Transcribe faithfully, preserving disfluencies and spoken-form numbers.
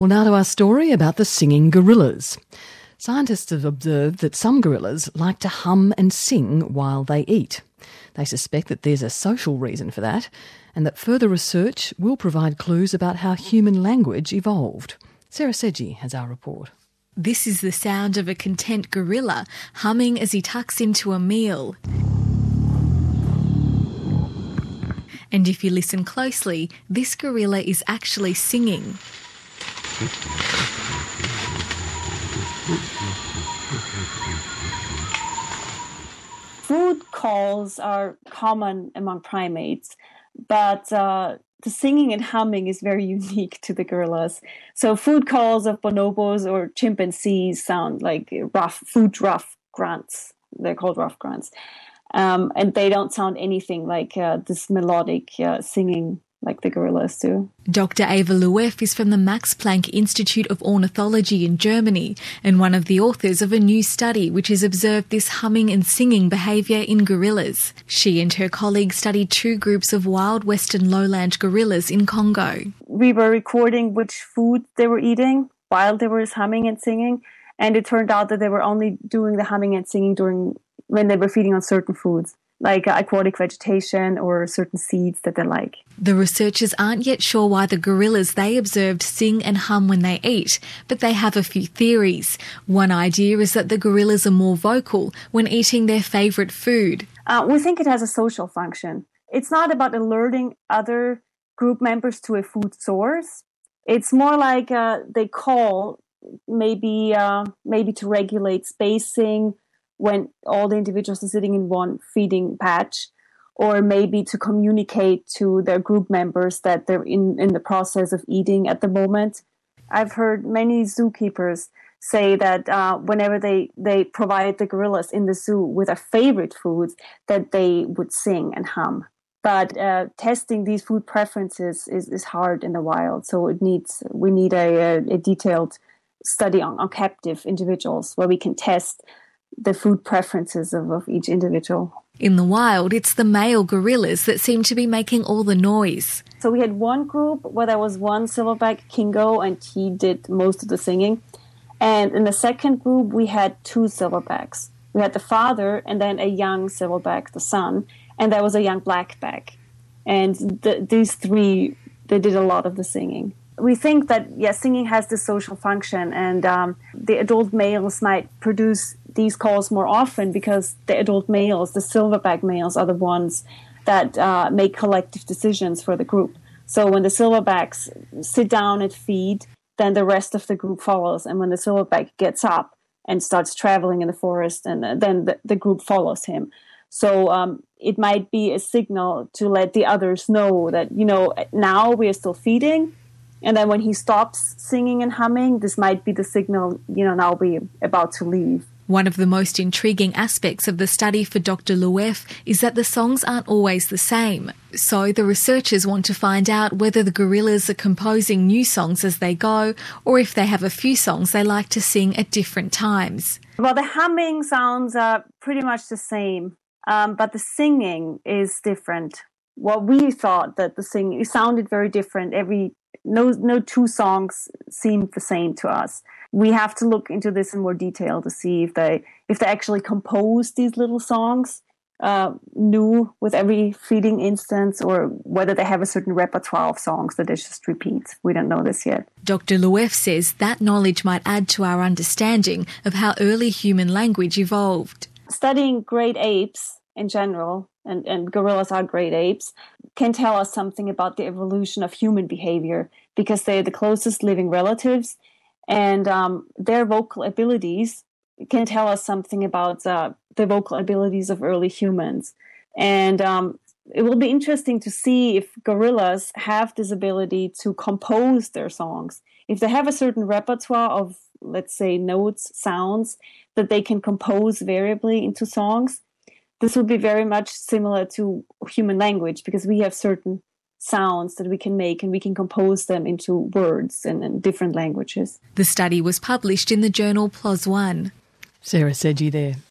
Well, now to our story about the singing gorillas. Scientists have observed that some gorillas like to hum and sing while they eat. They suspect that there's a social reason for that, and that further research will provide clues about how human language evolved. Sarah Sedgey has our report. This is the sound of a content gorilla humming as he tucks into a meal. And if you listen closely, this gorilla is actually singing. Food calls are common among primates, but uh, the singing and humming is very unique to the gorillas. So food calls of bonobos or chimpanzees sound like rough, food rough grunts. They're called rough grunts. Um, and they don't sound anything like uh, this melodic uh, singing like the gorillas do. Doctor Eva Lueff is from the Max Planck Institute of Ornithology in Germany and one of the authors of a new study which has observed this humming and singing behaviour in gorillas. She and her colleagues studied two groups of wild western lowland gorillas in Congo. We were recording which food they were eating while they were humming and singing, and it turned out that they were only doing the humming and singing during when they were feeding on certain foods, like aquatic vegetation or certain seeds that they like. The researchers aren't yet sure why the gorillas they observed sing and hum when they eat, but they have a few theories. One idea is that the gorillas are more vocal when eating their favourite food. Uh, we think it has a social function. It's not about alerting other group members to a food source. It's more like uh, they call maybe uh, maybe to regulate spacing when all the individuals are sitting in one feeding patch, or maybe to communicate to their group members that they're in, in the process of eating at the moment. I've heard many zookeepers say that uh, whenever they, they provide the gorillas in the zoo with their favorite foods, that they would sing and hum. But uh, testing these food preferences is, is hard in the wild, so it needs we need a, a, a detailed study on, on captive individuals where we can test the food preferences of, of each individual. In the wild, it's the male gorillas that seem to be making all the noise. So we had one group where there was one silverback Kingo, and he did most of the singing. And in the second group, we had two silverbacks. We had the father and then a young silverback, the son, and there was a young blackback. And the, these three, they did a lot of the singing. We think that, yes, singing has this social function, and um, the adult males might produce these calls more often because the adult males, the silverback males, are the ones that uh, make collective decisions for the group. So when the silverbacks sit down and feed, then the rest of the group follows. And when the silverback gets up and starts traveling in the forest, and uh, then the, the group follows him. So um, it might be a signal to let the others know that, you know, now we are still feeding. And then when he stops singing and humming, this might be the signal, you know, now we're about to leave. One of the most intriguing aspects of the study for Doctor Lueff is that the songs aren't always the same. So the researchers want to find out whether the gorillas are composing new songs as they go, or if they have a few songs they like to sing at different times. Well, the humming sounds are pretty much the same, um, but the singing is different. Well, we thought that the singing, it sounded very different. Every no no two songs seemed the same to us. We have to look into this in more detail to see if they if they actually composed these little songs uh, new with every feeding instance, or whether they have a certain repertoire of songs that they just repeat. We don't know this yet. Doctor Lueff says that knowledge might add to our understanding of how early human language evolved. Studying great apes in general, and, and gorillas are great apes, can tell us something about the evolution of human behavior, because they're the closest living relatives, and um, their vocal abilities can tell us something about uh, the vocal abilities of early humans. And um, it will be interesting to see if gorillas have this ability to compose their songs. If they have a certain repertoire of, let's say, notes, sounds, that they can compose variably into songs, this will be very much similar to human language, because we have certain sounds that we can make and we can compose them into words and, and different languages. The study was published in the journal PLOS ONE. Sarah Sedgey there.